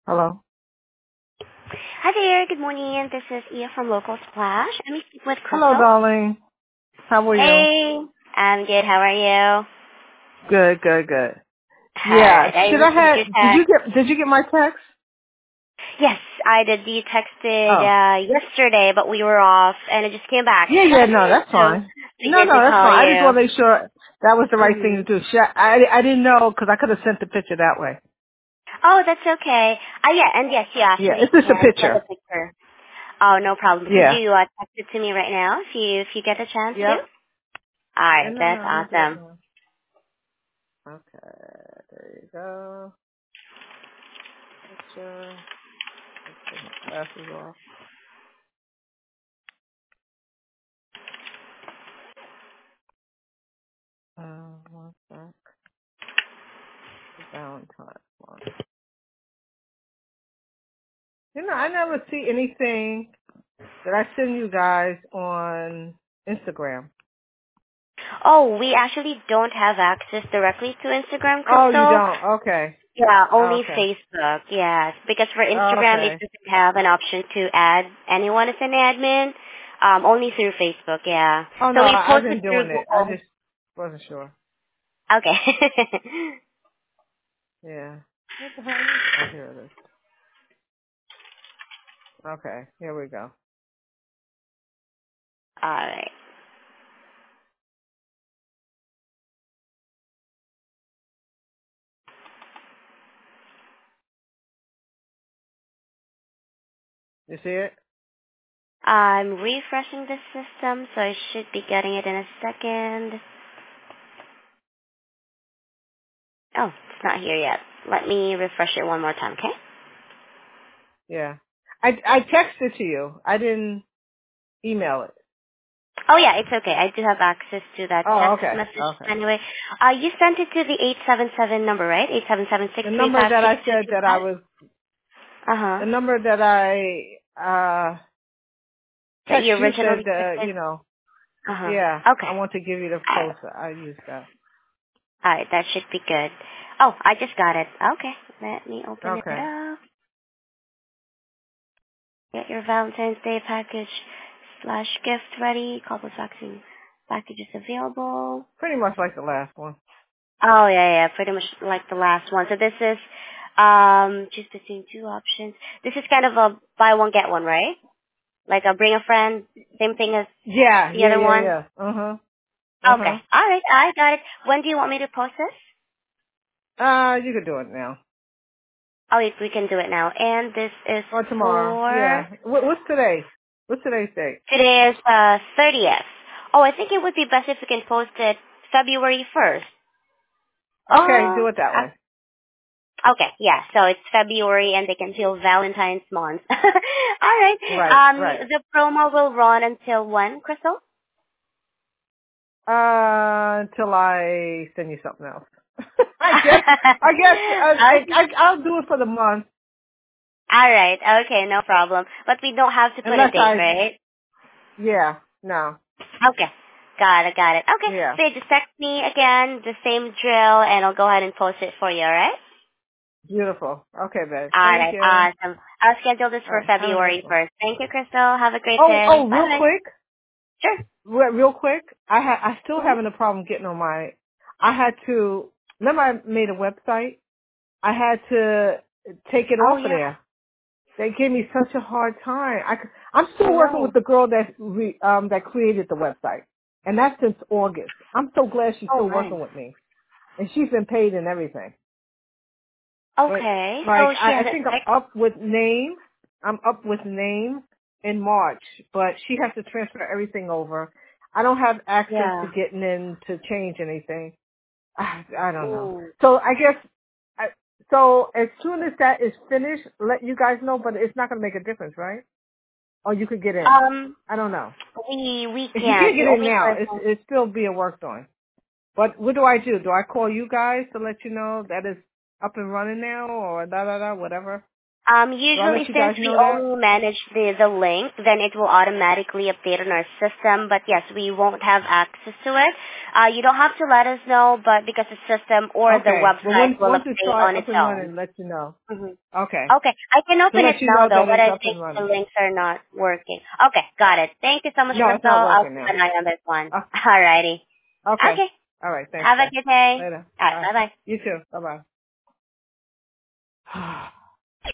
Hello. Hi there. Good morning. This is Ia from Local Splash. Let me speak with Hello, Crystal. darling. How are you? Hey. I'm good. How are you? Good, good, good. Yeah. Alright. I Should I received have? your text. Did you get my text? Yes, I did. You texted Oh. yesterday, but we were off, and it just came back. Yeah, yeah. No, that's So fine. No, figured no, to that's call fine. I just you. want to make sure that was the right thing Mm-hmm. to do. I didn't know because I could have sent the picture that way. Oh, that's okay. Yeah, and yes, you Yeah, actually it's just a can send a picture. picture. Oh, no problem. Could Yeah. you text it to me right now if you get a chance to? Yep. Alright, And no, that's I'm gonna do it awesome. now. Okay. There you go. Picture. Let's take my glasses off. 1 sec. Valentine's one. I never see anything that I send you guys on Instagram. Oh, we actually don't have access directly to Instagram, Oh, you Crystal. don't? Okay. Yeah, only Okay. Facebook. Yes, because for Instagram it Okay. doesn't have an option to add anyone as an admin. Only through Facebook. Yeah. Oh, So no, we I've posted been through doing it. I Google. just wasn't sure. Okay. Yeah. What the hell is this? Oh, here it is. Okay. Here we go. All right. You see it? I'm refreshing the system, so I should be getting it in a second. Oh, it's not here yet. Let me refresh it one more time, okay? Yeah. I texted to you. I didn't email it. Oh yeah, it's okay. I do have access to that Oh, text okay. message Okay. anyway. You sent it to the 877 number, right? Eight seven seven six The three number five that six I two said two that I five. was, Uh-huh. the number that I That text you you said, originally texted? Uh-huh. yeah, I Okay. want to give you the Alright. post. I used that. Alright, that should be good. Oh, I just got it. Okay. Let me open it Okay. up. Get your Valentine's Day package slash gift ready. Couples vaccine packages available. Pretty much like the last one. Oh yeah, pretty much like the last one. So this is choose between two options. This is kind of a buy one get one, right? Like a bring a friend, same thing as Yeah, the yeah, other yeah, one. yeah. Okay. All right, I got it. When do you want me to post this? You could do it now. Oh, we can do it now. And this is Or tomorrow. for Yeah. What's today? What's today's date? today is 30th. Oh, I think it would be best if we can post it February 1st. Okay, do it that way. Okay, yeah, so it's February and they can feel Valentine's month. All right. Right, right. The promo will run until when, Crystal? Until I send you something else. I guess, I'll do it for the month. All right, okay, no problem. But we don't have to put a Unless date, right? yeah, no. Okay, got it, got it. Okay, Yeah. so you just text me again, the same drill, and I'll go ahead and post it for you, all right? Beautiful. Okay, babe. All Thank right, you. awesome. I'll schedule this All for right. Have a nice February one. 1st. Thank you, Crystal. Have a great Oh, day. real Bye-bye. quick. Sure. Real quick. I still Mm-hmm. having a problem getting on my. I had to. Remember, I made a website. I had to take it Oh, off of yeah, there. They gave me such a hard time. I'm I still working know. with the girl that created the website, and that's since August. I'm so glad she's Oh, still nice. working with me, and she's been paid and everything. But Okay, like, so she I has it think fixed? I'm up with name. I'm up with name in March, but she has to transfer everything over. I don't have access to Yeah. getting in to change anything. I don't know. Mm. So I guess, so as soon as that is finished, let you guys know, but it's not going to make a difference, right? Or you could get in. Um, I don't know. we If you can't. can't The get in only now, person. it's still being worked on. But what do I do? Do I call you guys to let you know that it's up and running now or da da da, whatever? So I'll Usually, let you since guys we know that. only manage the link, then it will automatically update on our system. But yes, we won't have access to it. You don't have to let us know, but because the system or the Okay. Well, website will once it's update on started its up and own. running, let you know. Hmm. Okay. Okay, I can To open it let you now know though, that but it's I up think and the running. links are not working. Okay, got it. Thank you so much, No, it's Crystal. not I'll working keep now. an eye on this one. Uh, Alrighty. okay. Okay. All right. Thanks, Have a guys. good day. Later. Alright, Bye. bye bye. You too. Bye bye.